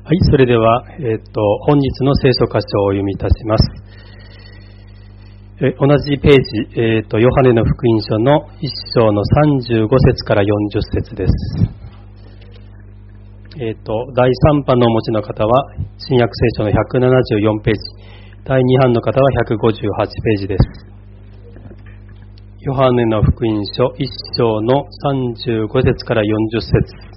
はい、それでは、本日の聖書箇所をお読みいたします。同じページ、ヨハネの福音書の1章の35節から40節です。第3版のお持ちの方は、新約聖書の174ページ、第2版の方は158ページです。ヨハネの福音書1章の35節から40節。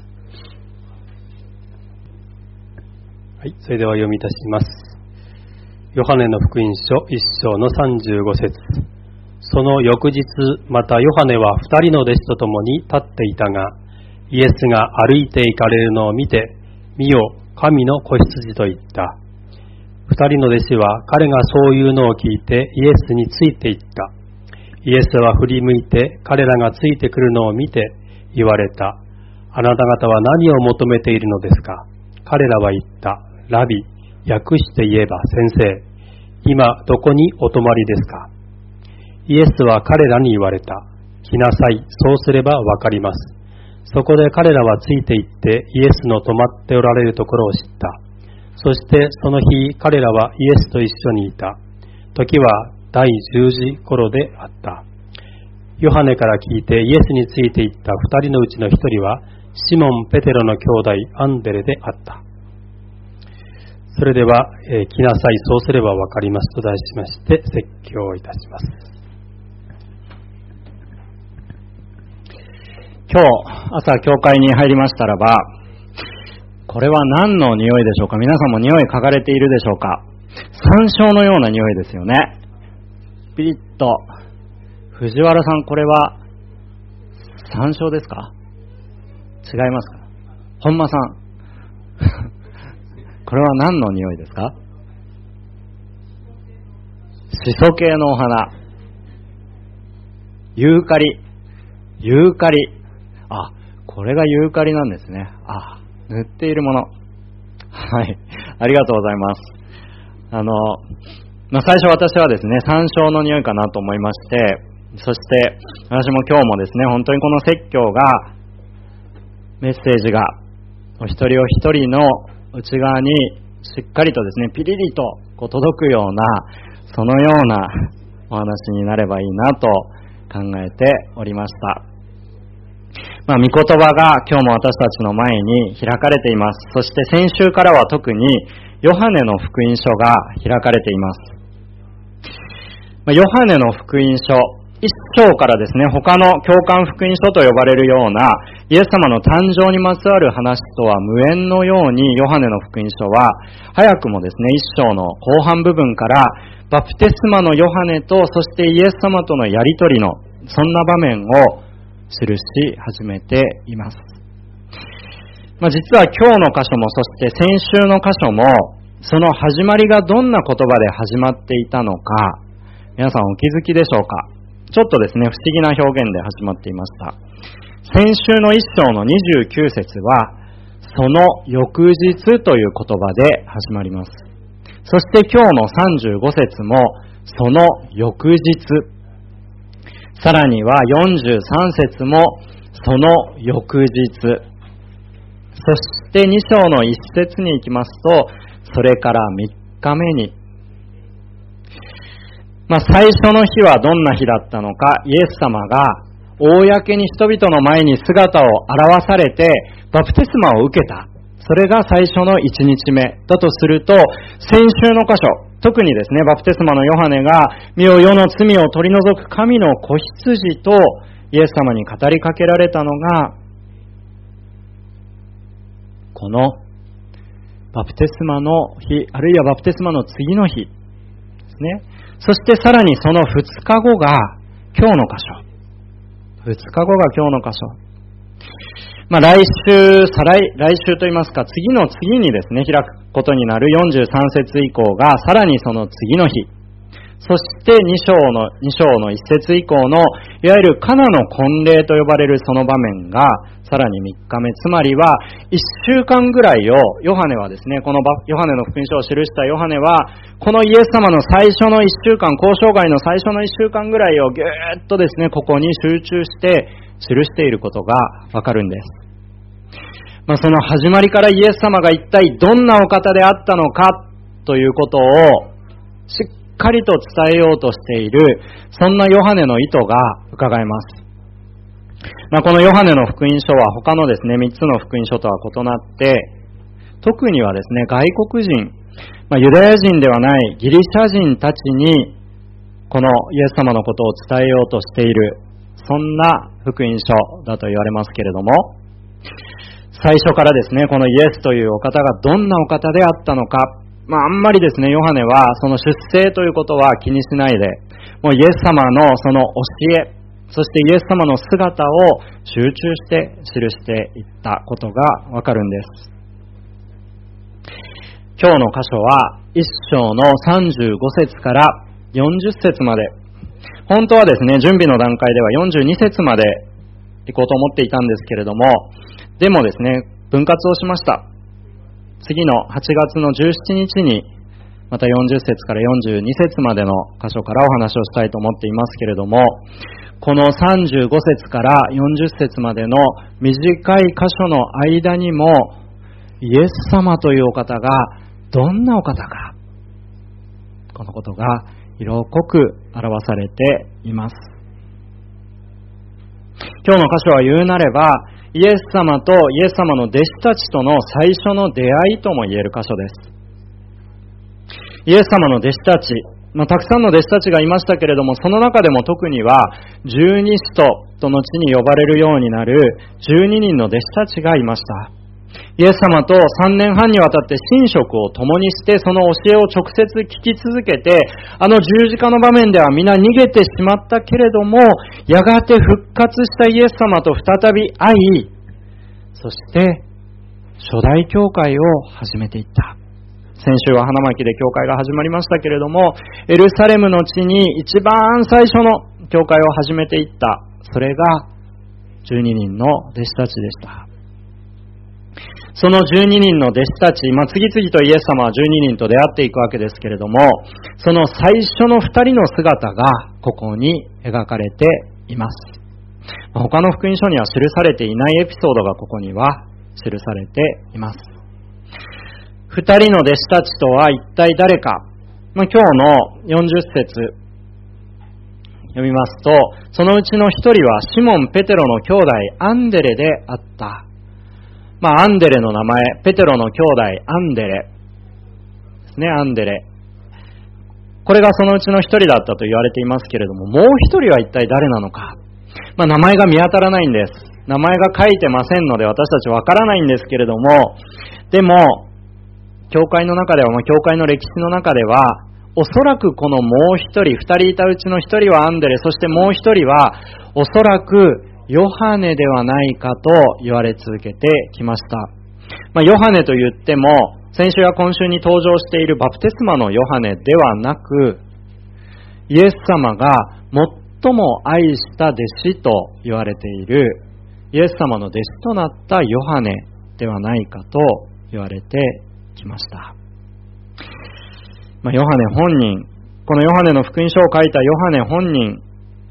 はい、それでは読みいたします。ヨハネの福音書1章の35節。その翌日、またヨハネは2人の弟子と共に立っていたが、イエスが歩いて行かれるのを見て、見よ、神の子羊と言った。2人の弟子は彼がそういうのを聞いてイエスについて行った。イエスは振り向いて彼らがついてくるのを見て言われた。あなた方は何を求めているのですか。彼らは言った。ラビ、訳して言えば先生、今どこにお泊まりですか。イエスは彼らに言われた。来なさい、そうすればわかります。そこで彼らはついて行ってイエスの泊まっておられるところを知った。そしてその日彼らはイエスと一緒にいた。時は第10時頃であった。ヨハネから聞いてイエスについて行った2人のうちの1人はシモン・ペテロの兄弟アンデレであった。それでは、来なさい、そうすればわかりますと題しまして説教いたします。 今日朝教会に入りましたらば、これは何の匂いでしょうか。皆さんも匂い嗅がれているでしょうか。山椒のような匂いですよね。ピリッと。藤原さん、これは山椒ですか。違いますか。本間さんこれは何の匂いですか。シソ系のお花。ユーカリ。ユーカリ。あ、これがユーカリなんですね。あ、塗っているもの。はい。ありがとうございます。最初私はですね、山椒の匂いかなと思いまして、そして私も今日もですね、本当にこの説教が、メッセージがお一人お一人の内側にしっかりとですね、ピリリと届くような、そのようなお話になればいいなと考えておりました。御言葉が今日も私たちの前に開かれています。そして先週からは特にヨハネの福音書が開かれています。ヨハネの福音書一章からですね、他の教官福音書と呼ばれるようなイエス様の誕生にまつわる話とは無縁のように、ヨハネの福音書は早くもですね、一章の後半部分からバプテスマのヨハネと、そしてイエス様とのやりとりのそんな場面を記し始めています。実は今日の箇所も、そして先週の箇所も、その始まりがどんな言葉で始まっていたのか、皆さんお気づきでしょうか。ちょっとですね、不思議な表現で始まっていました。先週の一章の29節は、その翌日という言葉で始まります。そして今日の35節も、その翌日。さらには43節も、その翌日。そして2章の1節に行きますと、それから3日目に。最初の日はどんな日だったのか、イエス様が公に人々の前に姿を現されてバプテスマを受けた。それが最初の1日目だとすると、先週の箇所、特にですね、バプテスマのヨハネが身を世の罪を取り除く神の子羊とイエス様に語りかけられたのが、このバプテスマの日、あるいはバプテスマの次の日ですね。そしてさらにその2日後が今日の箇所。2日後が今日の箇所。来週といいますか、次の次にですね、開くことになる43節以降がさらにその次の日。そして2章の1節以降の、いわゆるカナの婚礼と呼ばれるその場面がさらに3日目、つまりは1週間ぐらいをヨハネはですね、このヨハネの福音書を記したヨハネは、このイエス様の最初の1週間、交渉外の最初の1週間ぐらいをぎゅーっとですね、ここに集中して記していることがわかるんです。 その始まりからイエス様が一体どんなお方であったのかということをしっかりと伝えようとしている、そんなヨハネの意図が伺えます。このヨハネの福音書は他のですね、3つの福音書とは異なって、特にはですね、外国人、ユダヤ人ではないギリシャ人たちにこのイエス様のことを伝えようとしている、そんな福音書だと言われますけれども、最初からですね、このイエスというお方がどんなお方であったのか、あんまりですね、ヨハネはその出世ということは気にしないで、もうイエス様のその教え、そしてイエス様の姿を集中して記していったことがわかるんです。今日の箇所は1章の35節から40節まで、本当はですね、準備の段階では42節まで行こうと思っていたんですけれども、でもですね、分割をしました。次の8月の17日にまた40節から42節までの箇所からお話をしたいと思っていますけれども、この35節から40節までの短い箇所の間にも、イエス様というお方がどんなお方か、このことが色濃く表されています。今日の箇所は言うなれば、イエス様とイエス様の弟子たちとの最初の出会いとも言える箇所です。イエス様の弟子たち、たくさんの弟子たちがいましたけれども、その中でも特には十二使徒と後に呼ばれるようになる12人の弟子たちがいました。イエス様と3年半にわたって寝食を共にして、その教えを直接聞き続けて、十字架の場面では皆逃げてしまったけれども、やがて復活したイエス様と再び会い、そして初代教会を始めていった。先週は花巻で教会が始まりましたけれども、エルサレムの地に一番最初の教会を始めていった。それが12人の弟子たちでした。その12人の弟子たち、次々とイエス様は12人と出会っていくわけですけれども、その最初の2人の姿がここに描かれています。他の福音書には記されていないエピソードがここには記されています。2人の弟子たちとは一体誰か。今日の40節読みますと、そのうちの1人はシモン・ペテロの兄弟アンデレであった。アンデレの名前、ペテロの兄弟アンデレですね、アンデレ。これがそのうちの1人だったと言われていますけれども、もう1人は一体誰なのか。名前が見当たらないんです。名前が書いてませんので私たちわからないんですけれども、でも教会の中では、教会の歴史の中では、おそらくこのもう一人、2人いたうちの1人はアンデレ、そしてもう1人はおそらくヨハネではないかと言われ続けてきました。ヨハネと言っても、先週や今週に登場しているバプテスマのヨハネではなく、イエス様が最も愛した弟子と言われているイエス様の弟子となったヨハネではないかと言われてきました。ヨハネ本人、このヨハネの福音書を書いたヨハネ本人、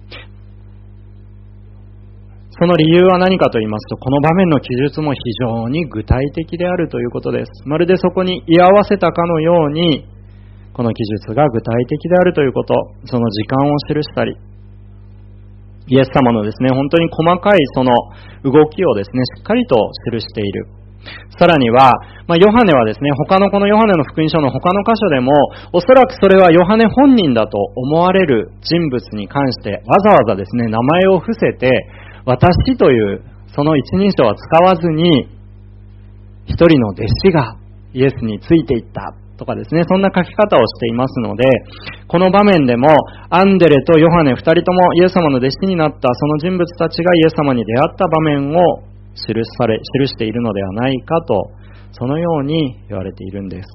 その理由は何かと言いますと、この場面の記述も非常に具体的であるということです。まるでそこに居合わせたかのように、この記述が具体的であるということ、その時間を記したり、イエス様のですね、本当に細かいその動きをですね、しっかりと記している。さらには、ヨハネはですね、他のこのヨハネの福音書の他の箇所でも、おそらくそれはヨハネ本人だと思われる人物に関して、わざわざですね、名前を伏せて、私というその一人称は使わずに、一人の弟子がイエスについていったとかですね、そんな書き方をしていますので、この場面でもアンデレとヨハネ二人ともイエス様の弟子になったその人物たちがイエス様に出会った場面を記しているのではないかと、そのように言われているんです。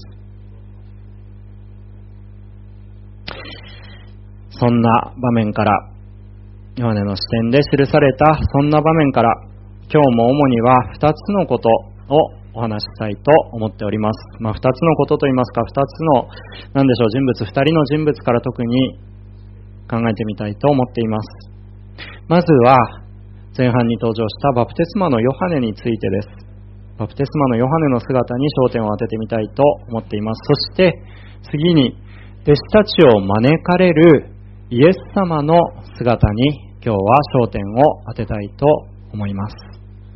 そんな場面から、ヨハネの視点で記されたそんな場面から、今日も主には2つのことをお話ししたいと思っております。2つのことといいますか、2つの人物、2人の人物から特に考えてみたいと思っています。まずは前半に登場したバプテスマのヨハネについてです。 バプテスマのヨハネの姿に焦点を当ててみたいと思っています。そして次に弟子たちを招かれるイエス様の姿に今日は焦点を当てたいと思います。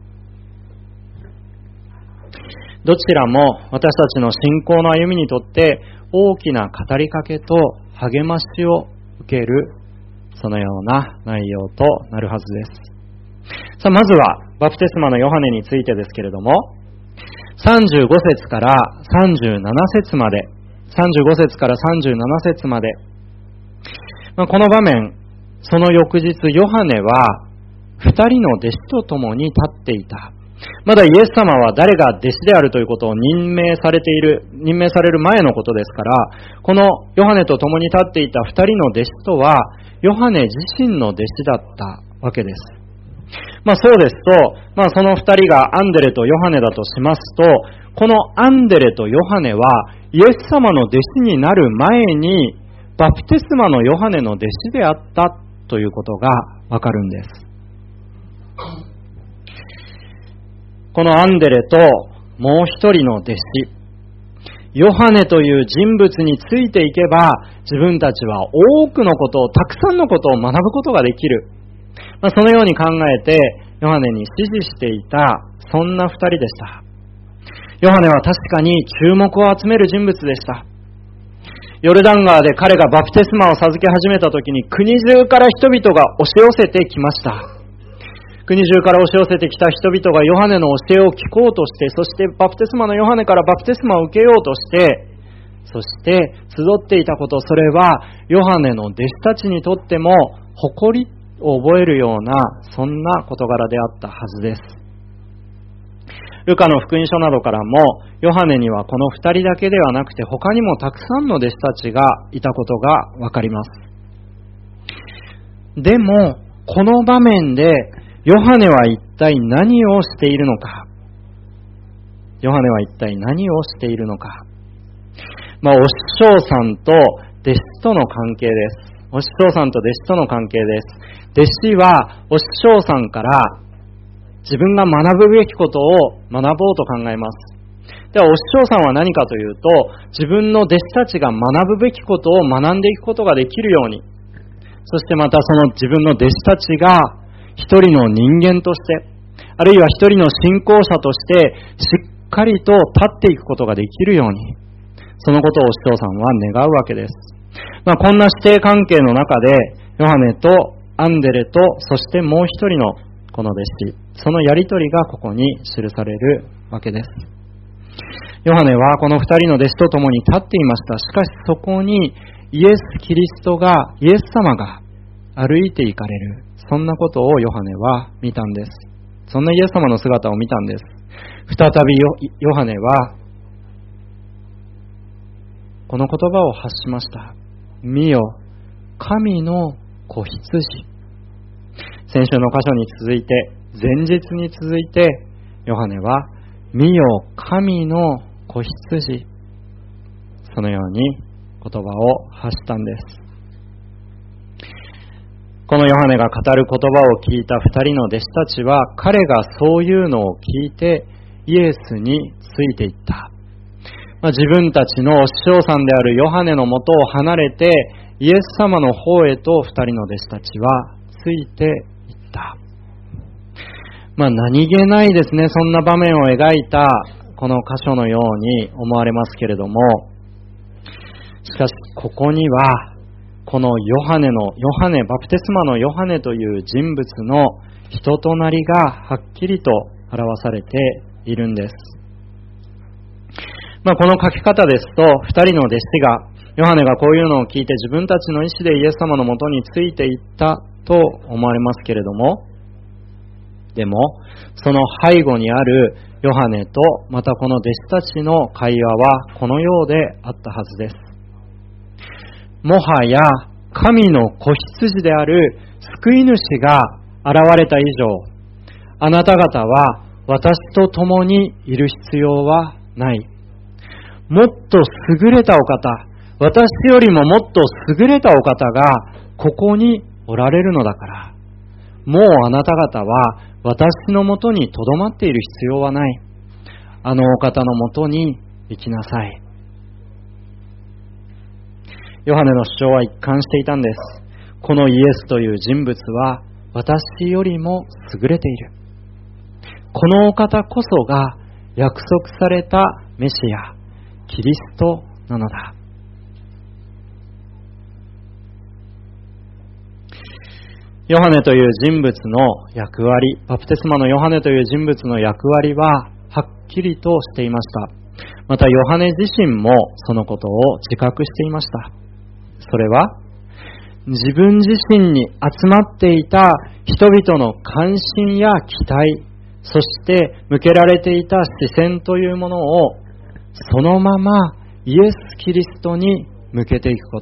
どちらも私たちの信仰の歩みにとって大きな語りかけと励ましを受ける、そのような内容となるはずです。さあ、まずはバプテスマのヨハネについてですけれども、35節から37節まで、35節から37節まで、この場面、その翌日ヨハネは2人の弟子と共に立っていた。まだイエス様は誰が弟子であるということを任命される前のことですから、このヨハネと共に立っていた2人の弟子とはヨハネ自身の弟子だったわけです。そうですと、その2人がアンデレとヨハネだとしますと、このアンデレとヨハネはイエス様の弟子になる前にバプテスマのヨハネの弟子であったということがわかるんです。このアンデレともう一人の弟子、ヨハネという人物についていけば、自分たちは多くのことを、たくさんのことを学ぶことができる。そのように考えて、ヨハネに支持していた、そんな二人でした。ヨハネは確かに注目を集める人物でした。ヨルダン川で彼がバプテスマを授け始めたときに、国中から人々が押し寄せてきました。国中から押し寄せてきた人々がヨハネの教えを聞こうとして、そしてバプテスマのヨハネからバプテスマを受けようとして、そして集っていたこと、それはヨハネの弟子たちにとっても誇りを覚えるような、そんな事柄であったはずです。ルカの福音書などからも、ヨハネにはこの二人だけではなくて他にもたくさんの弟子たちがいたことがわかります。でもこの場面でヨハネは一体何をしているのか。ヨハネは一体何をしているのか。お師匠さんと弟子との関係です。お師匠さんと弟子との関係です。弟子はお師匠さんから自分が学ぶべきことを学ぼうと考えます。ではお師匠さんは何かというと、自分の弟子たちが学ぶべきことを学んでいくことができるように、そしてまたその自分の弟子たちが一人の人間として、あるいは一人の信仰者としてしっかりと立っていくことができるように、そのことをお師匠さんは願うわけです。こんな師弟関係の中でヨハネとアンデレと、そしてもう一人のこの弟子、そのやりとりがここに記されるわけです。ヨハネはこの二人の弟子と共に立っていました。しかしそこにイエス・キリストが、イエス様が歩いて行かれる、そんなことをヨハネは見たんです。そんなイエス様の姿を見たんです。再びヨハネはこの言葉を発しました。見よ、神の子羊。先週の箇所に続いて、前日に続いて、ヨハネは見よ、神の子羊、そのように言葉を発したんです。このヨハネが語る言葉を聞いた二人の弟子たちは、彼がそういうのを聞いてイエスについていった。自分たちのお師匠さんであるヨハネのもとを離れて、イエス様の方へと二人の弟子たちはついていった。何気ないですね、そんな場面を描いたこの箇所のように思われますけれども、しかしここにはこのバプテスマのヨハネという人物の人となりがはっきりと表されているんです。この書き方ですと、二人の弟子が、ヨハネがこういうのを聞いて自分たちの意思でイエス様のもとについていったと思われますけれども、でもその背後にあるヨハネとまたこの弟子たちの会話はこのようであったはずです。もはや神の子羊である救い主が現れた以上、あなた方は私と共にいる必要はない。もっと優れたお方、私よりももっと優れたお方がここにおられるのだから、もうあなた方は私のもとに留まっている必要はない。 あのお方のもとに行きなさい。ヨハネの主張は一貫していたんです。このイエスという人物は私よりも優れている。このお方こそが約束されたメシア、キリストなのだ。ヨハネという人物の役割、バプテスマのヨハネという人物の役割ははっきりとしていました。またヨハネ自身もそのことを自覚していました。それは自分自身に集まっていた人々の関心や期待、そして向けられていた視線というものをそのままイエス・キリストに向けていくこと。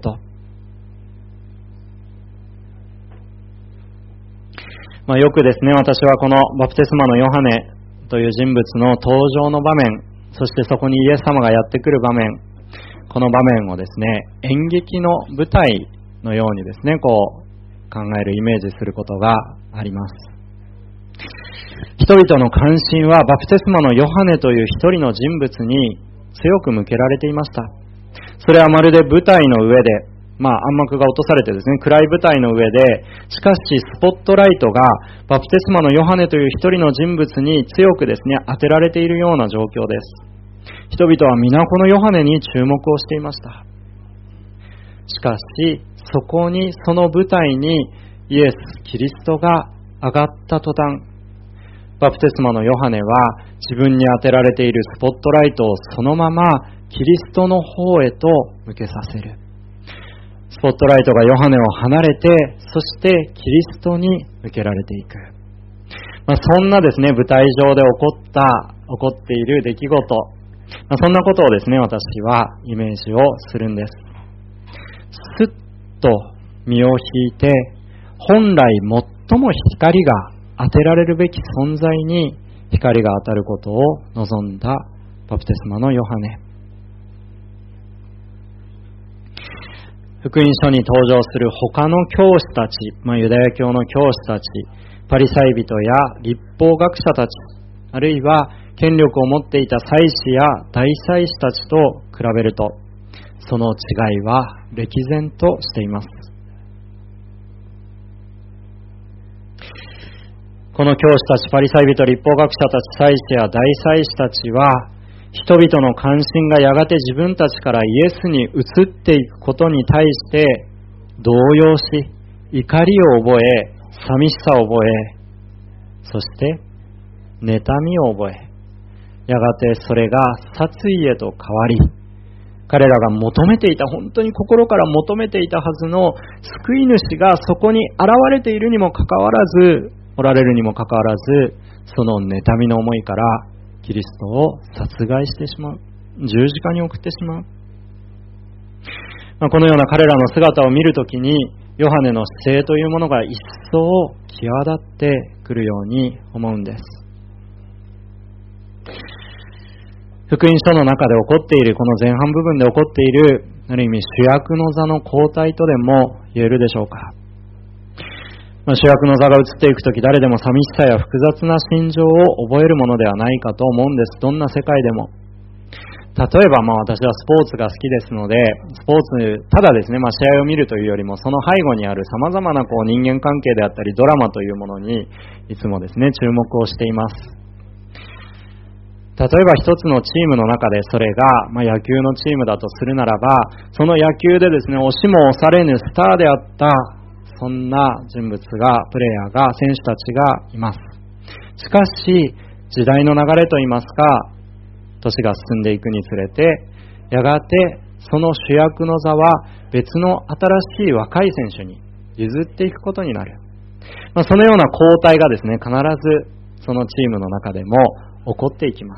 よくですね、私はこのバプテスマのヨハネという人物の登場の場面、そしてそこにイエス様がやってくる場面、この場面をですね、演劇の舞台のようにですね、考える、イメージすることがあります。人々の関心はバプテスマのヨハネという一人の人物に強く向けられていました。それはまるで舞台の上で、暗幕が落とされてですね、暗い舞台の上で、しかしスポットライトがバプテスマのヨハネという一人の人物に強くですね、当てられているような状況です。人々は皆このヨハネに注目をしていました。しかし、そこに、その舞台にイエス・キリストが上がった途端、バプテスマのヨハネは自分に当てられているスポットライトをそのままキリストの方へと向けさせる。スポットライトがヨハネを離れて、そしてキリストに向けられていく。そんなですね、舞台上で起こっている出来事、そんなことをですね、私はイメージをするんです。すっと身を引いて、本来最も光が当てられるべき存在に光が当たることを望んだバプテスマのヨハネ。福音書に登場する他の教師たち、ユダヤ教の教師たち、パリサイ人や律法学者たち、あるいは権力を持っていた祭司や大祭司たちと比べると、その違いは歴然としています。この教師たち、パリサイ人、律法学者たち、祭司や大祭司たちは、人々の関心がやがて自分たちからイエスに移っていくことに対して動揺し、怒りを覚え、寂しさを覚え、そして妬みを覚え、やがてそれが殺意へと変わり、彼らが求めていた、本当に心から求めていたはずの救い主がそこに現れているにもかかわらず、おられるにもかかわらず、その妬みの思いからキリストを殺害してしまう、十字架に送ってしまう。このような彼らの姿を見るときに、ヨハネの姿勢というものが一層際立ってくるように思うんです。福音書の中で起こっている、この前半部分で起こっている、ある意味主役の座の交代とでも言えるでしょうか。主役の座が移っていくとき、誰でも寂しさや複雑な心情を覚えるものではないかと思うんです。どんな世界でも。例えば私はスポーツが好きですので、スポーツ、ただですね、試合を見るというよりも、その背後にある様々な人間関係であったり、ドラマというものに、いつもですね、注目をしています。例えば一つのチームの中で、それが、野球のチームだとするならば、その野球でですね、押しも押されぬスターであった、そんな人物が、プレイヤーが、選手たちがいます。しかし、時代の流れといいますか、年が進んでいくにつれて、やがてその主役の座は別の新しい若い選手に譲っていくことになる。そのような交代がですね、必ずそのチームの中でも起こっていきます。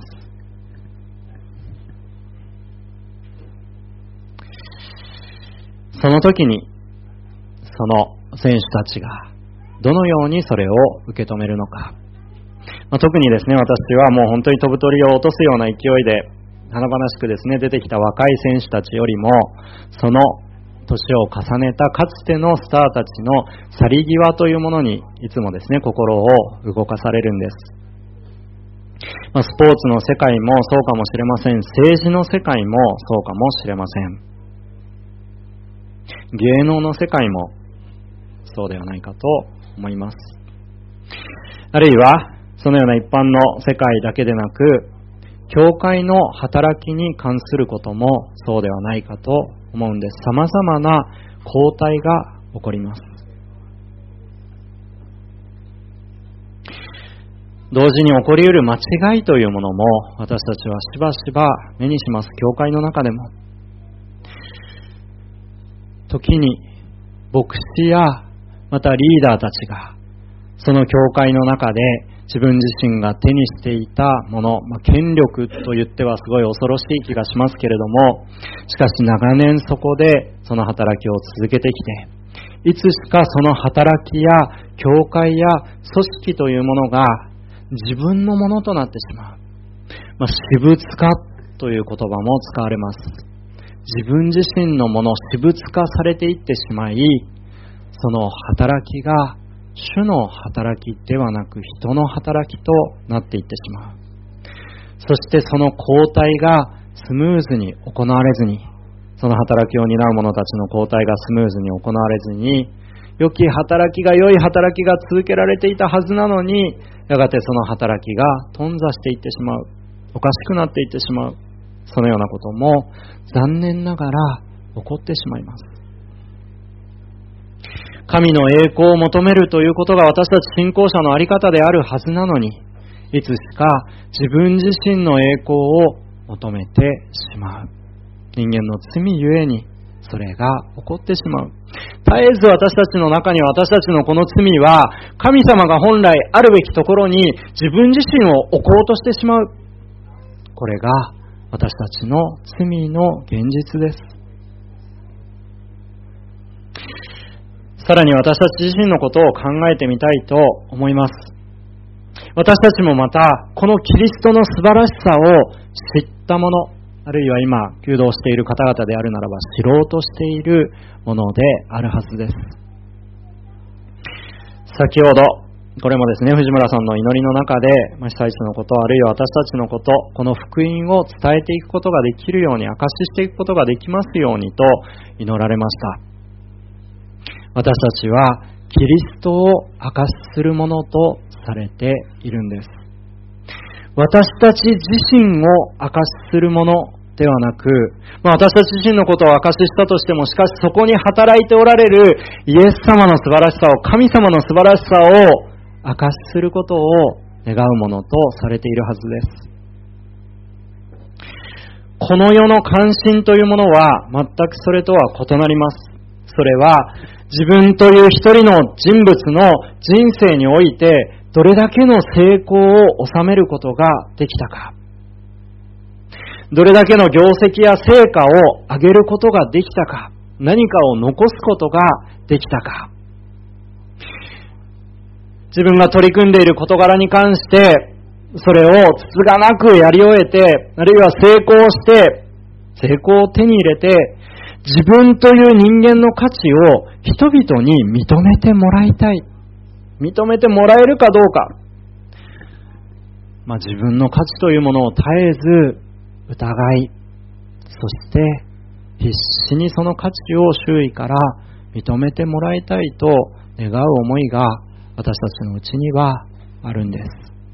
その時に、その選手たちがどのようにそれを受け止めるのか。特にですね、私はもう本当に飛ぶ鳥を落とすような勢いで華々しくですね出てきた若い選手たちよりも、その年を重ねたかつてのスターたちの去り際というものにいつもですね心を動かされるんです。 スポーツの世界もそうかもしれません。政治の世界もそうかもしれません。芸能の世界もそうではないかと思います。あるいはそのような一般の世界だけでなく、教会の働きに関することもそうではないかと思うんです。様々な交代が起こります。同時に起こり得る間違いというものも私たちはしばしば目にします。教会の中でも時に牧師やまたリーダーたちがその教会の中で自分自身が手にしていたもの、権力と言ってはすごい恐ろしい気がしますけれども、しかし長年そこでその働きを続けてきて、いつしかその働きや教会や組織というものが自分のものとなってしまう。私物化という言葉も使われます。自分自身のもの、私物化されていってしまい、その働きが主の働きではなく人の働きとなっていってしまう。そしてその交代がスムーズに行われずに、その働きを担う者たちの交代がスムーズに行われずに、良い働きが続けられていたはずなのに、やがてその働きが頓挫していってしまう。おかしくなっていってしまう。そのようなことも残念ながら起こってしまいます。神の栄光を求めるということが私たち信仰者のあり方であるはずなのに、いつしか自分自身の栄光を求めてしまう。人間の罪ゆえにそれが起こってしまう。絶えず私たちの中には、私たちのこの罪は神様が本来あるべきところに自分自身を置こうとしてしまう。これが私たちの罪の現実です。さらに私たち自身のことを考えてみたいと思います。私たちもまたこのキリストの素晴らしさを知ったもの、あるいは今求道している方々であるならば知ろうとしているものであるはずです。先ほどこれもですね、藤村さんの祈りの中で被災地のこと、あるいは私たちのこと、この福音を伝えていくことができるように、証ししていくことができますようにと祈られました。私たちはキリストを証しするものとされているんです。私たち自身を証しするものではなく、私たち自身のことを証ししたとしても、しかしそこに働いておられるイエス様の素晴らしさを、神様の素晴らしさを証しすることを願うものとされているはずです。この世の関心というものは全くそれとは異なります。それは自分という一人の人物の人生においてどれだけの成功を収めることができたか、どれだけの業績や成果を上げることができたか、何かを残すことができたか、自分が取り組んでいる事柄に関してそれをつつがなくやり終えて、あるいは成功して成功を手に入れて、自分という人間の価値を人々に認めてもらいたい、認めてもらえるかどうか、自分の価値というものを絶えず疑い、そして必死にその価値を周囲から認めてもらいたいと願う思いが私たちのうちにはあるんです。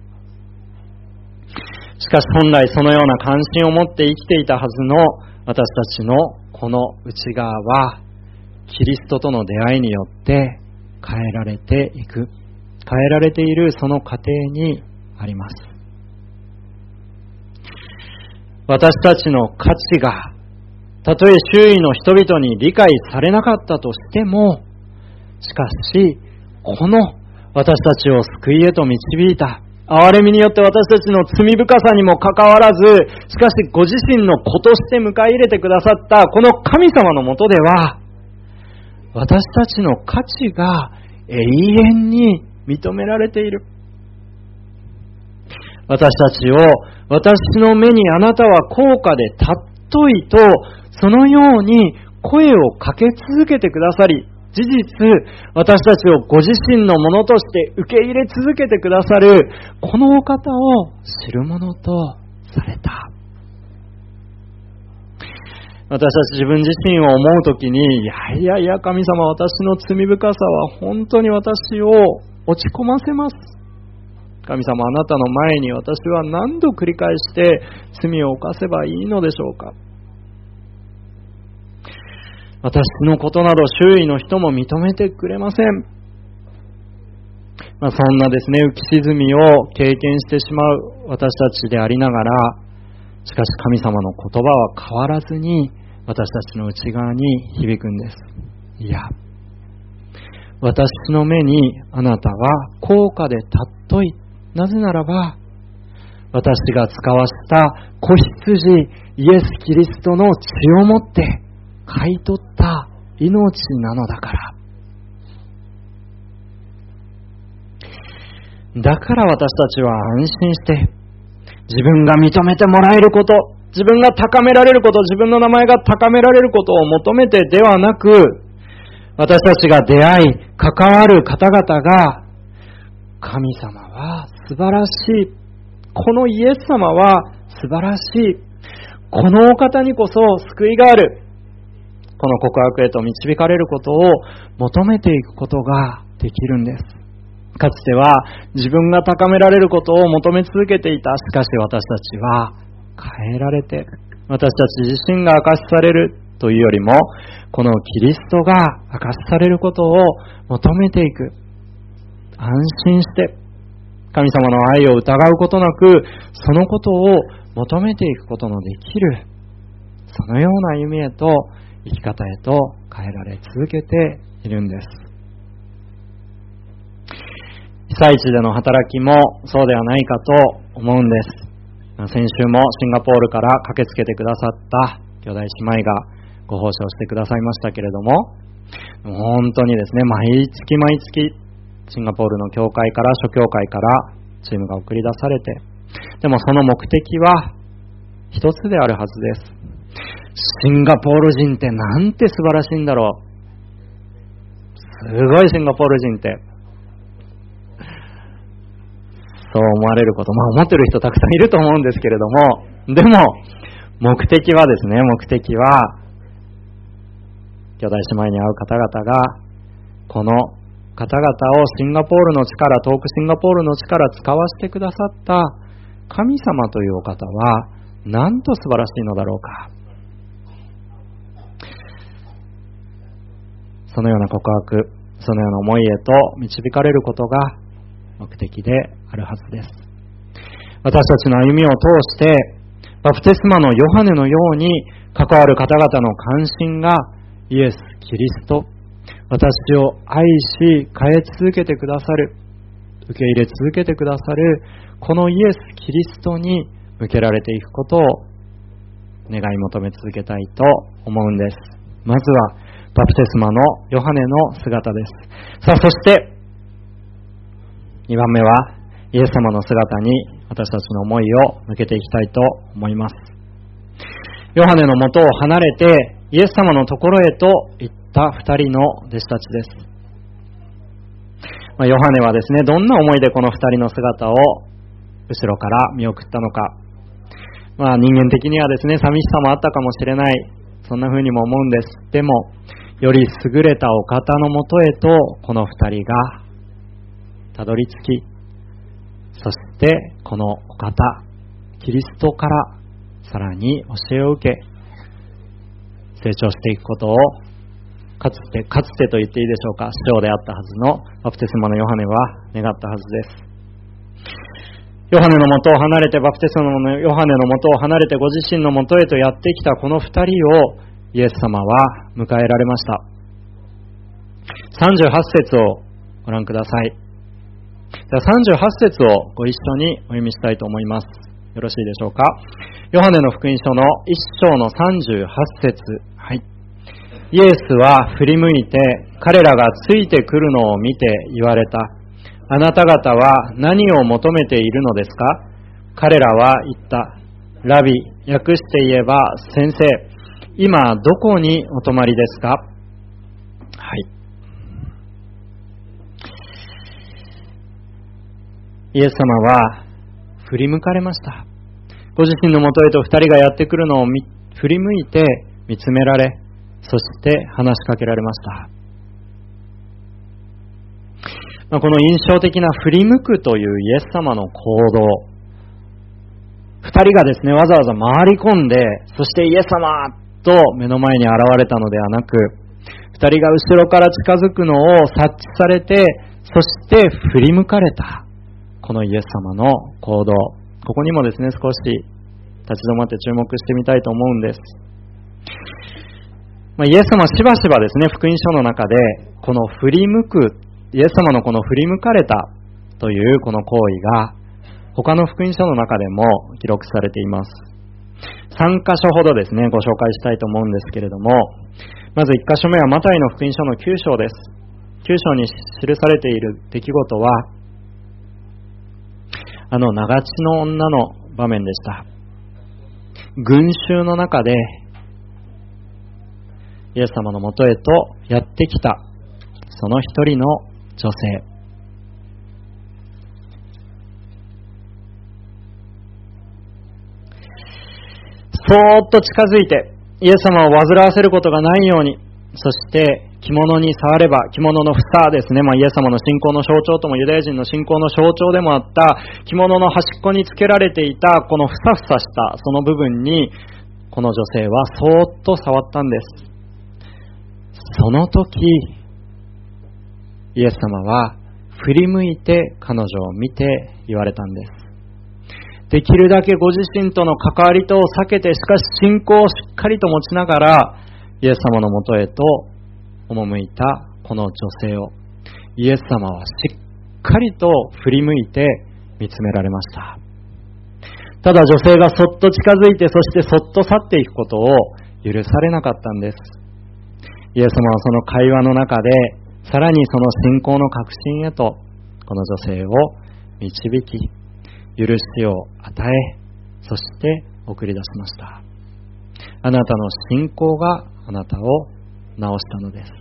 しかし本来そのような関心を持って生きていたはずの私たちのこの内側はキリストとの出会いによって変えられていく、変えられているその過程にあります。私たちの価値がたとえ周囲の人々に理解されなかったとしても、しかしこの私たちを救いへと導いた憐れみによって私たちの罪深さにもかかわらず、しかしご自身の子として迎え入れてくださったこの神様のもとでは、私たちの価値が永遠に認められている。私たちを私の目にあなたは高価で尊いとそのように声をかけ続けてくださり、 事実、私たちをご自身のものとして受け入れ続けてくださる、このお方を知るものとされた。私たち自分自身を思うときに、いや神様、私の罪深さは本当に私を落ち込ませます。神様、あなたの前に私は何度繰り返して罪を犯せばいいのでしょうか。私のことなど周囲の人も認めてくれません。そんなですね、浮き沈みを経験してしまう私たちでありながら、しかし神様の言葉は変わらずに私たちの内側に響くんです。いや、私の目にあなたは高価で尊い。なぜならば、私が使わした子羊イエス・キリストの血をもって買い取った命なのだから。だから私たちは安心して自分が認めてもらえること、自分が高められること、自分の名前が高められることを求めてではなく、私たちが出会い関わる方々が、神様は素晴らしい、このイエス様は素晴らしい、このお方にこそ救いがある、この告白へと導かれることを求めていくことができるんです。かつては自分が高められることを求め続けていた。しかし私たちは変えられて、私たち自身が証しされるというよりも、このキリストが証しされることを求めていく。安心して神様の愛を疑うことなく、そのことを求めていくことのできる、そのような歩みへと、生き方へと変えられ続けているんです。被災地での働きもそうではないかと思うんです。先週もシンガポールから駆けつけてくださった兄弟姉妹がご奉仕をしてくださいましたけれども、本当にですね、毎月シンガポールの教会から諸教会からチームが送り出されて、でもその目的は一つであるはずです。シンガポール人ってなんて素晴らしいんだろう、すごいシンガポール人って、そう思われること、思ってる人たくさんいると思うんですけれども、でも目的はですね、兄弟姉妹に会う方々がこの方々をシンガポールの地から、遠くシンガポールの地から使わせてくださった神様というお方はなんと素晴らしいのだろうか。そのような告白、そのような思いへと導かれることが目的であるはずです。私たちの歩みを通してバプテスマのヨハネのように関わる方々の関心がイエス・キリスト、私を愛し変え続けてくださる、受け入れ続けてくださるこのイエス・キリストに向けられていくことを願い求め続けたいと思うんです。まずはバプテスマのヨハネの姿です。さあ、そして2番目はイエス様の姿に私たちの思いを向けていきたいと思います。ヨハネの元を離れてイエス様のところへと行った2人の弟子たちです。ヨハネはですね、どんな思いでこの2人の姿を後ろから見送ったのか、人間的にはですね、寂しさもあったかもしれない、そんな風にも思うんです。でもより優れたお方のもとへとこの2人がたどり着き、そしてこのお方キリストからさらに教えを受け成長していくことをかつてと言っていいでしょうか、師匠であったはずのバプテスマのヨハネは願ったはずです。ヨハネの元を離れて、バプテスマのヨハネの元を離れてご自身の元へとやってきたこの2人をイエス様は迎えられました。38節をご覧ください。38節をご一緒にお読みしたいと思います。よろしいでしょうか。ヨハネの福音書の1章の38節、はい。イエスは振り向いて彼らがついてくるのを見て言われた。あなた方は何を求めているのですか。彼らは言った。ラビ、訳して言えば先生、今どこにお泊まりですか。はい。 イエス様は振り向かれました。ご自身のもとへと2人がやってくるのを振り向いて見つめられ、そして話しかけられました。この印象的な振り向くというイエス様の行動、2人がですね、わざわざ回り込んで、そしてイエス様と目の前に現れたのではなく、2人が後ろから近づくのを察知されて、そして振り向かれたこのイエス様の行動、ここにもですね、少し立ち止まって注目してみたいと思うんです。イエス様はしばしばですね、福音書の中でこの振り向く、イエス様のこの振り向かれたというこの行為が他の福音書の中でも記録されています。3箇所ほどですね、ご紹介したいと思うんですけれども、まず1箇所目はマタイの福音書の9章です。9章に記されている出来事は、長血の女の場面でした。群衆の中でイエス様のもとへとやってきたその一人の女性、そーっと近づいてイエス様を煩わせることがないように、そして着物に触れば、着物の房ですね、イエス様の信仰の象徴ともユダヤ人の信仰の象徴でもあった着物の端っこにつけられていたこのふさふさしたその部分に、この女性はそーっと触ったんです。その時イエス様は振り向いて彼女を見て言われたんです。できるだけご自身との関わりとを避けて、しかし信仰をしっかりと持ちながらイエス様のもとへと赴いたこの女性を、イエス様はしっかりと振り向いて見つめられました。ただ女性がそっと近づいて、そしてそっと去っていくことを許されなかったんです。イエス様はその会話の中で、さらにその信仰の確信へとこの女性を導き、許しを与え、そして送り出しました。あなたの信仰があなたを治したのです。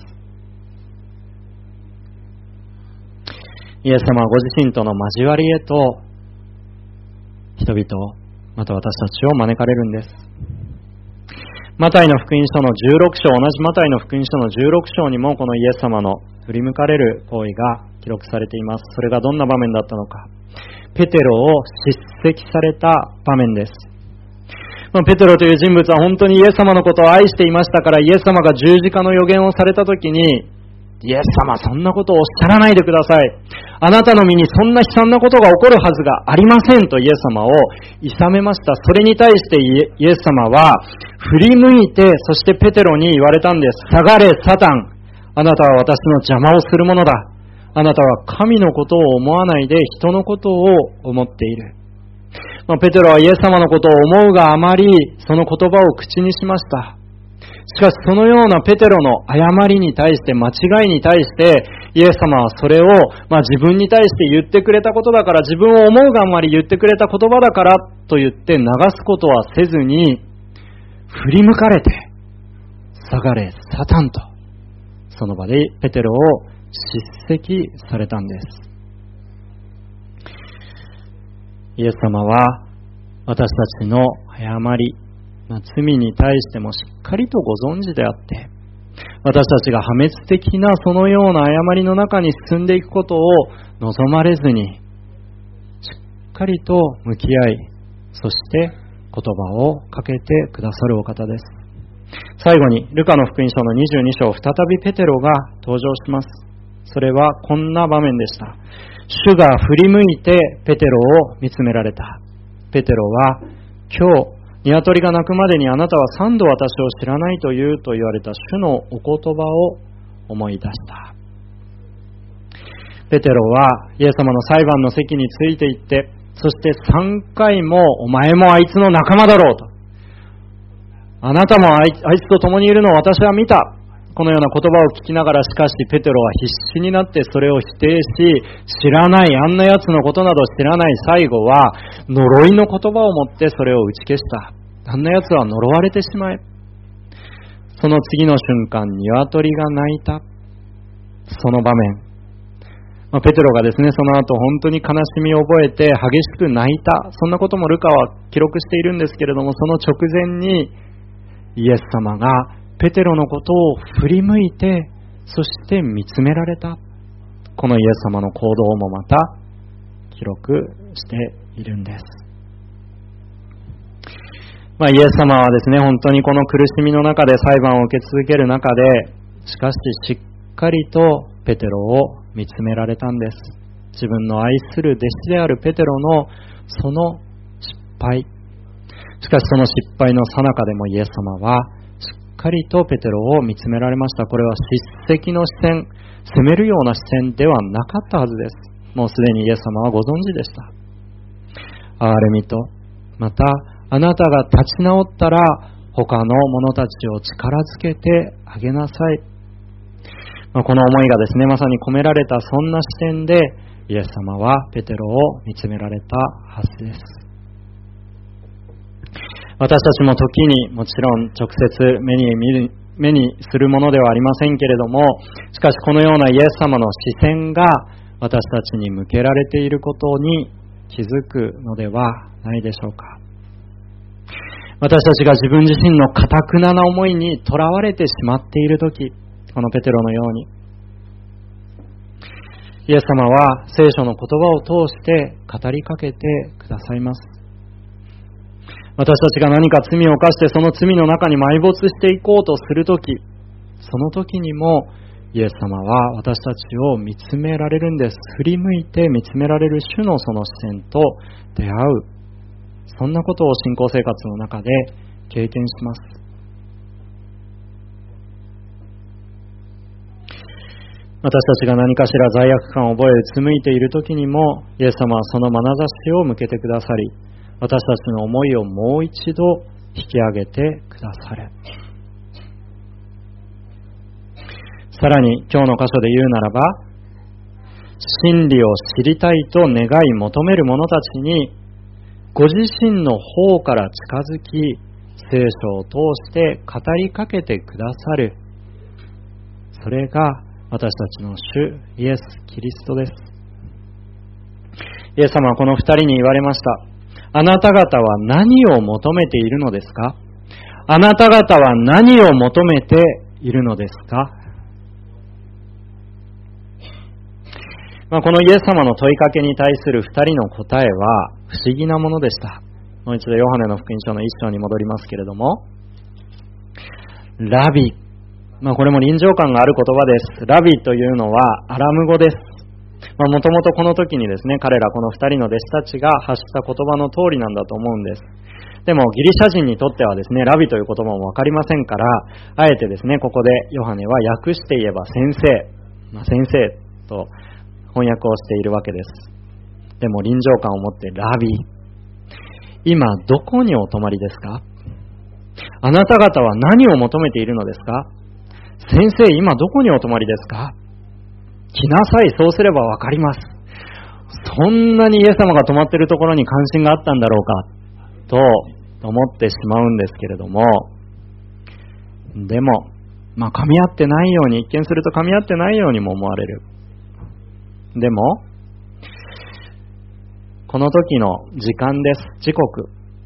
イエス様はご自身との交わりへと人々、また私たちを招かれるんです。マタイの福音書の16章、同じマタイの福音書の16章にもこのイエス様の振り向かれる行為が記録されています。それがどんな場面だったのか。ペテロを叱責された場面です。ペテロという人物は本当にイエス様のことを愛していましたから、イエス様が十字架の予言をされたときに、イエス様そんなことをおっしゃらないでください。あなたの身にそんな悲惨なことが起こるはずがありませんとイエス様を諌めました。それに対してイエス様は振り向いて、そしてペテロに言われたんです。下がれサタン。あなたは私の邪魔をするものだ。あなたは神のことを思わないで人のことを思っている。ペテロはイエス様のことを思うがあまりその言葉を口にしました。しかしそのようなペテロの誤りに対して、間違いに対してイエス様はそれを、自分に対して言ってくれたことだから、自分を思うがあまり言ってくれた言葉だからと言って流すことはせずに、振り向かれて下がれサタンとその場でペテロを叱責されたんです。イエス様は私たちの誤り、罪に対してもしっかりとご存知であって、私たちが破滅的なそのような誤りの中に進んでいくことを望まれずに、しっかりと向き合い、そして言葉をかけてくださるお方です。最後にルカの福音書の22章、再びペテロが登場します。それはこんな場面でした。主が振り向いてペテロを見つめられた。ペテロは、今日鶏が鳴くまでにあなたは3度私を知らないと言うと言われた主のお言葉を思い出した。ペテロはイエス様の裁判の席について行って、そして3回もお前もあいつの仲間だろうと、あなたもあいつと共にいるのを私は見た、このような言葉を聞きながら、しかしペテロは必死になってそれを否定し、知らない、あんな奴のことなど知らない、最後は呪いの言葉を持ってそれを打ち消した。あんな奴は呪われてしまえ。その次の瞬間、鶏が鳴いた。その場面、 ペテロがですね、その後本当に悲しみを覚えて激しく泣いた、そんなこともルカは記録しているんですけれども、その直前にイエス様がペテロのことを振り向いて、そして見つめられた、このイエス様の行動もまた記録しているんです。イエス様はですね、本当にこの苦しみの中で裁判を受け続ける中で、しかししっかりとペテロを見つめられたんです。自分の愛する弟子であるペテロのその失敗、しかしその失敗の最中でもイエス様はしっかりとペテロを見つめられました。これは叱責の視線、責めるような視線ではなかったはずです。もうすでにイエス様はご存知でした。憐れみと、またあなたが立ち直ったら他の者たちを力づけてあげなさい。この思いがですね、まさに込められたそんな視点でイエス様はペテロを見つめられたはずです。私たちも時にもちろん直接目にするものではありませんけれども、しかしこのようなイエス様の視線が私たちに向けられていることに気づくのではないでしょうか。私たちが自分自身の堅くなな思いにとらわれてしまっているとき、このペテロのように、イエス様は聖書の言葉を通して語りかけてくださいます。私たちが何か罪を犯してその罪の中に埋没していこうとするとき、その時にもイエス様は私たちを見つめられるんです。振り向いて見つめられる主のその視線と出会う、そんなことを信仰生活の中で経験します。私たちが何かしら罪悪感を覚えうつむいている時にも、イエス様はその眼差しを向けてくださり、私たちの思いをもう一度引き上げてくださる。さらに今日の箇所で言うならば、真理を知りたいと願い求める者たちにご自身の方から近づき、聖書を通して語りかけてくださる。それが私たちの主イエス・キリストです。イエス様はこの二人に言われました。あなた方は何を求めているのですか？あなた方は何を求めているのですか？このイエス様の問いかけに対する二人の答えは不思議なものでした。もう一度ヨハネの福音書の一章に戻りますけれども、ラビ、これも臨場感がある言葉です。ラビというのはアラム語です。もともとこの時にですね、彼らこの二人の弟子たちが発した言葉の通りなんだと思うんです。でもギリシャ人にとってはですね、ラビという言葉もわかりませんから、あえてですね、ここでヨハネは訳して言えば先生、先生と翻訳をしているわけです。でも臨場感を持ってラビ、今どこにお泊まりですか？あなた方は何を求めているのですか？先生、今どこにお泊まりですか？来なさい、そうすればわかります。そんなにイエス様が泊まっているところに関心があったんだろうかと思ってしまうんですけれども、でも噛み合ってないように、一見すると噛み合ってないようにも思われる。でもこの時の時間です。時刻、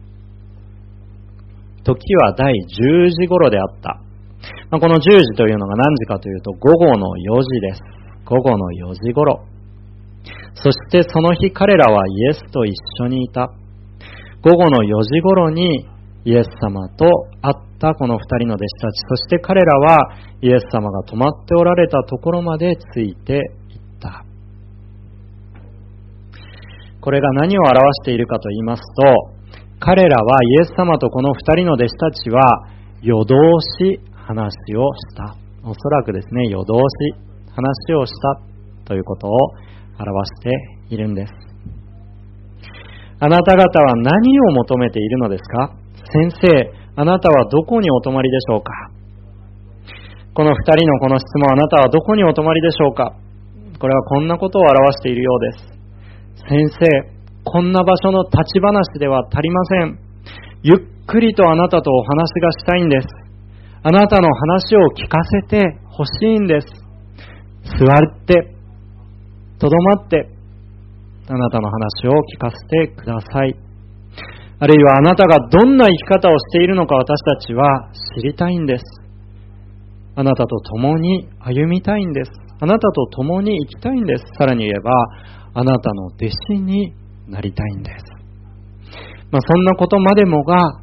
時は第10時頃であった。この10時というのが何時かというと午後の4時です。午後の4時頃。そしてその日彼らはイエスと一緒にいた。午後の4時頃にイエス様と会ったこの2人の弟子たち、そして彼らはイエス様が泊まっておられたところまでついていった。これが何を表しているかと言いますと、彼らはイエス様とこの2人の弟子たちは夜通し話をした。おそらくですね、夜通し話をしたということを表しているんです。あなた方は何を求めているのですか？先生、あなたはどこにお泊まりでしょうか？この2人のこの質問、あなたはどこにお泊まりでしょうか？これはこんなことを表しているようです。先生、こんな場所の立ち話では足りません。ゆっくりとあなたとお話がしたいんです。あなたの話を聞かせてほしいんです。座ってとどまってあなたの話を聞かせてください。あるいはあなたがどんな生き方をしているのか私たちは知りたいんです。あなたと共に歩みたいんです。あなたと共に生きたいんです。さらに言えばあなたの弟子になりたいんです。そんなことまでも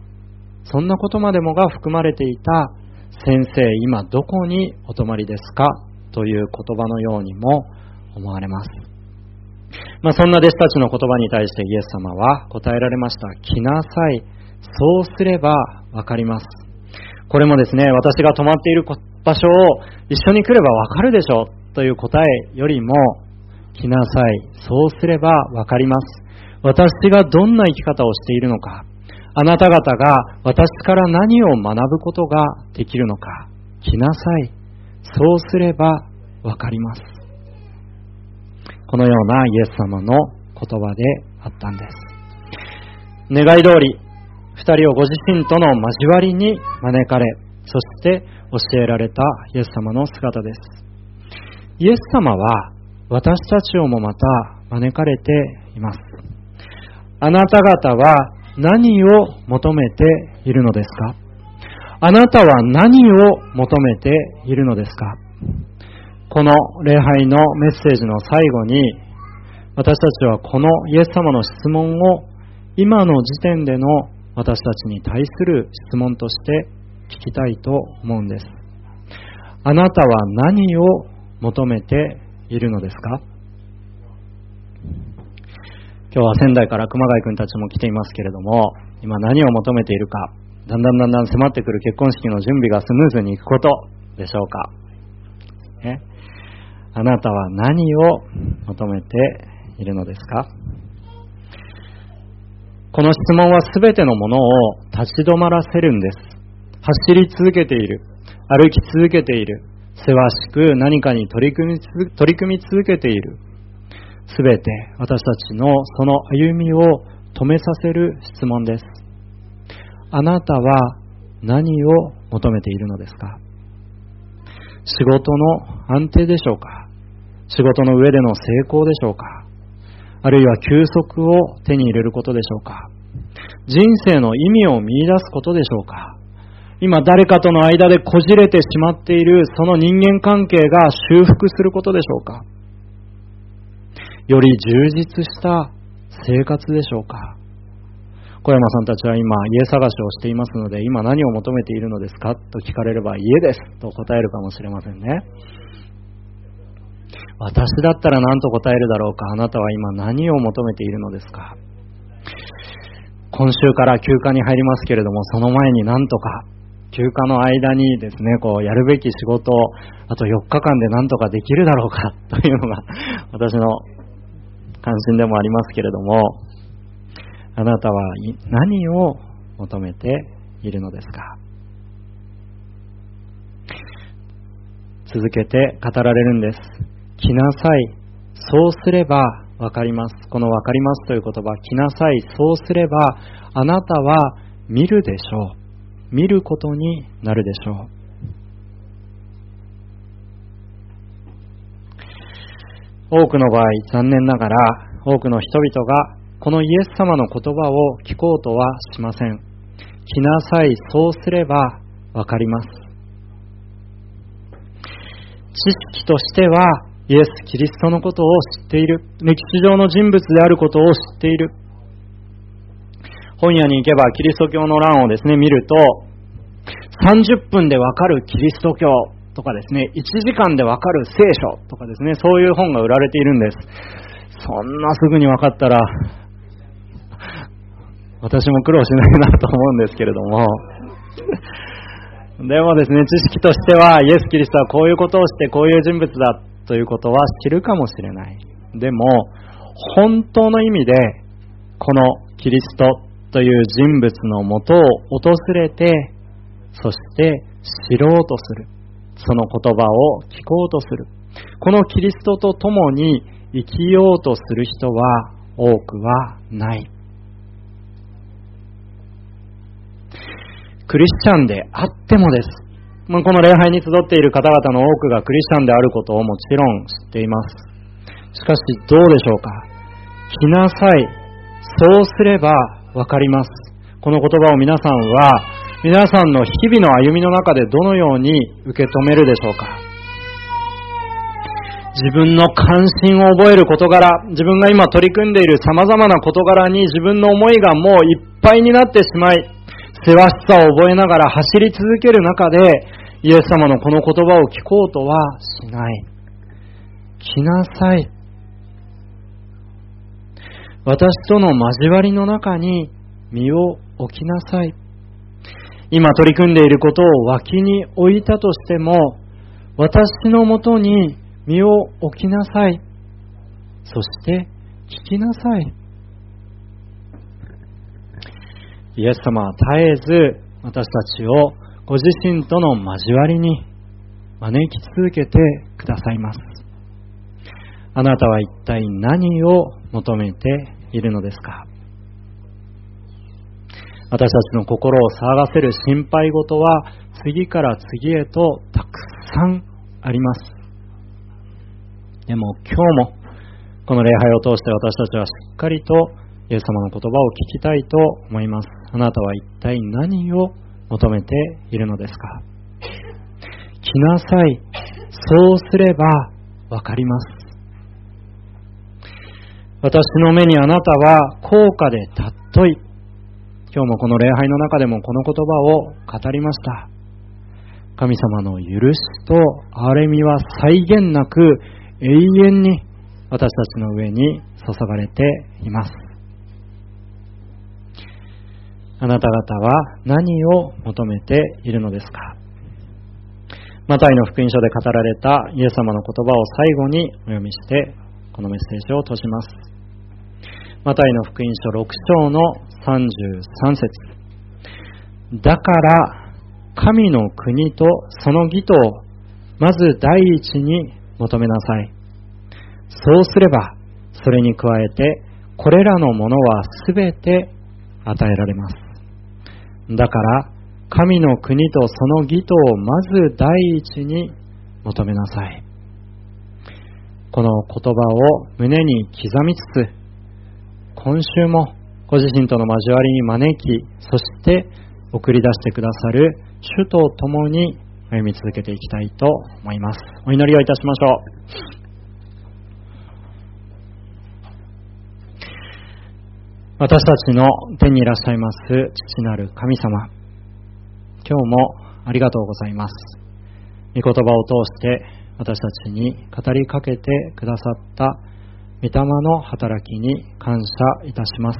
が含まれていた先生今どこにお泊まりですかという言葉のようにも思われます。そんな弟子たちの言葉に対してイエス様は答えられました。来なさい。そうすればわかります。これもですね、私が泊まっている場所を一緒に来ればわかるでしょうという答えよりも、来なさい。そうすればわかります。私がどんな生き方をしているのか、あなた方が私から何を学ぶことができるのか、来なさい。そうすればわかります。このようなイエス様の言葉であったんです。願い通り、二人をご自身との交わりに招かれ、そして教えられたイエス様の姿です。イエス様は私たちをもまた招かれています。あなた方は何を求めているのですか？あなたは何を求めているのですか？この礼拝のメッセージの最後に、私たちはこのイエス様の質問を今の時点での私たちに対する質問として聞きたいと思うんです。あなたは何を求めているのですか？今日は仙台から熊谷君たちも来ていますけれども、今何を求めているか、だんだん迫ってくる結婚式の準備がスムーズにいくことでしょうか。あなたは何を求めているのですか？この質問はすべてのものを立ち止まらせるんです。走り続けている、歩き続けている、せわしく何かに取り組み続けている、すべて私たちのその歩みを止めさせる質問です。あなたは何を求めているのですか？仕事の安定でしょうか？仕事の上での成功でしょうか？あるいは休息を手に入れることでしょうか？人生の意味を見出すことでしょうか？今誰かとの間でこじれてしまっているその人間関係が修復することでしょうか？より充実した生活でしょうか？小山さんたちは今家探しをしていますので、今何を求めているのですかと聞かれれば、家ですと答えるかもしれませんね。私だったら何と答えるだろうか。あなたは今何を求めているのですか？今週から休暇に入りますけれども、その前に何とか休暇の間にですね、やるべき仕事をあと4日間で何とかできるだろうかというのが私の関心でもありますけれども、あなたは何を求めているのですか？続けて語られるんです。来なさい、そうすればわかります。このわかりますという言葉、来なさい、そうすればあなたは見るでしょう。見ることになるでしょう。多くの場合、残念ながら多くの人々がこのイエス様の言葉を聞こうとはしません。来なさい、そうすればわかります。知識としてはイエス・キリストのことを知っている。歴史上の人物であることを知っている。本屋に行けばキリスト教の欄をですね、見ると、30分でわかるキリスト教とかですね、1時間でわかる聖書とかですね、そういう本が売られているんです。そんなすぐにわかったら、私も苦労しないなと思うんですけれども、でもですね、知識としてはイエス・キリストはこういうことをしてこういう人物だということは知るかもしれない。でも本当の意味でこのキリストという人物のもとを訪れて、そして知ろうとする、その言葉を聞こうとする、このキリストと共に生きようとする人は多くはない。クリスチャンであってもです。この礼拝に集っている方々の多くがクリスチャンであることをもちろん知っています。 しかしどうでしょうか。来なさい、そうすればわかります。この言葉を皆さんは皆さんの日々の歩みの中でどのように受け止めるでしょうか。自分の関心を覚える事柄、自分が今取り組んでいる様々な事柄に自分の思いがもういっぱいになってしまい、せわしさを覚えながら走り続ける中で、イエス様のこの言葉を聞こうとはしない。来なさい。私との交わりの中に身を置きなさい。今取り組んでいることを脇に置いたとしても、私のもとに身を置きなさい。そして聞きなさい。イエス様は絶えず私たちをご自身との交わりに招き続けてくださいます。あなたは一体何を求めているのですか。私たちの心を騒がせる心配事は次から次へとたくさんあります。でも今日もこの礼拝を通して私たちはしっかりとイエス様の言葉を聞きたいと思います。あなたは一体何を求めているのですか。来なさい、そうすればわかります。私の目にあなたは高価で尊い。今日もこの礼拝の中でもこの言葉を語りました。神様の許しと憐れみは際限なく永遠に私たちの上に注がれています。あなた方は何を求めているのですか。マタイの福音書で語られたイエス様の言葉を最後にお読みしてこのメッセージを閉じます。マタイの福音書6章の33節。だから神の国とその義とをまず第一に求めなさい。そうすればそれに加えてこれらのものはすべて与えられます。だから神の国とその義とをまず第一に求めなさい。この言葉を胸に刻みつつ、今週もご自身との交わりに招き、そして送り出してくださる主と共に歩み続けていきたいと思います。お祈りをいたしましょう。私たちの天にいらっしゃいます父なる神様、今日もありがとうございます。御言葉を通して私たちに語りかけてくださった御霊の働きに感謝いたします。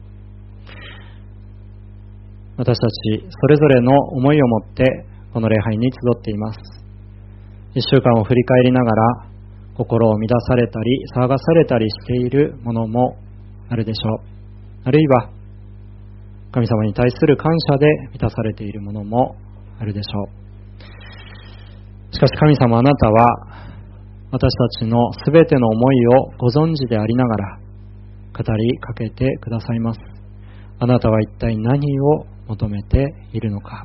私たちそれぞれの思いを持ってこの礼拝に集っています。一週間を振り返りながら心を乱されたり騒がされたりしているものもあるでしょう。あるいは神様に対する感謝で満たされているものもあるでしょう。しかし神様、あなたは私たちのすべての思いをご存知でありながら語りかけてくださいます。あなたは一体何を求めているのか。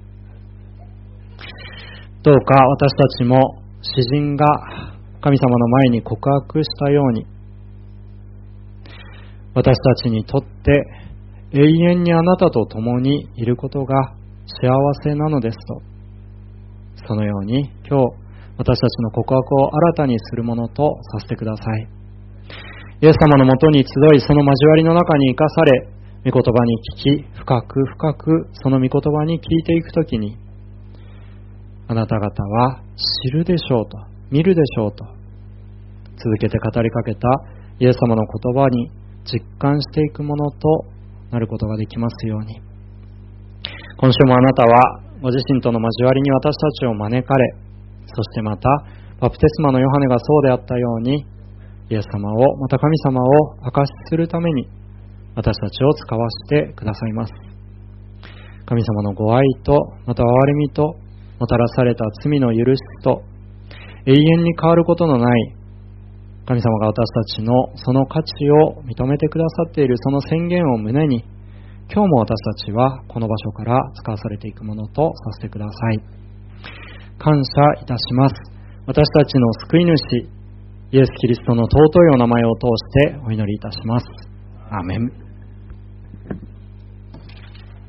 どうか私たちも詩人が神様の前に告白したように、私たちにとって永遠にあなたと共にいることが幸せなのですと、そのように今日私たちの告白を新たにするものとさせてください。イエス様のもとに集い、その交わりの中に生かされ、御言葉に聞き、深く深くその御言葉に聞いていくときに、あなた方は知るでしょうと、見るでしょうと、続けて語りかけたイエス様の言葉に実感していくものとなることができますように。今週もあなたはご自身との交わりに私たちを招かれ、そしてまたバプテスマのヨハネがそうであったように、イエス様をまた神様を証しするために私たちを使わせてくださいます。神様のご愛とまた憐れみともたらされた罪の許しと永遠に変わることのない神様が私たちのその価値を認めてくださっているその宣言を胸に、今日も私たちはこの場所から使わされていくものとさせてください。感謝いたします。私たちの救い主イイエス・キリストの尊いお名前を通してお祈りいたします。アーメン。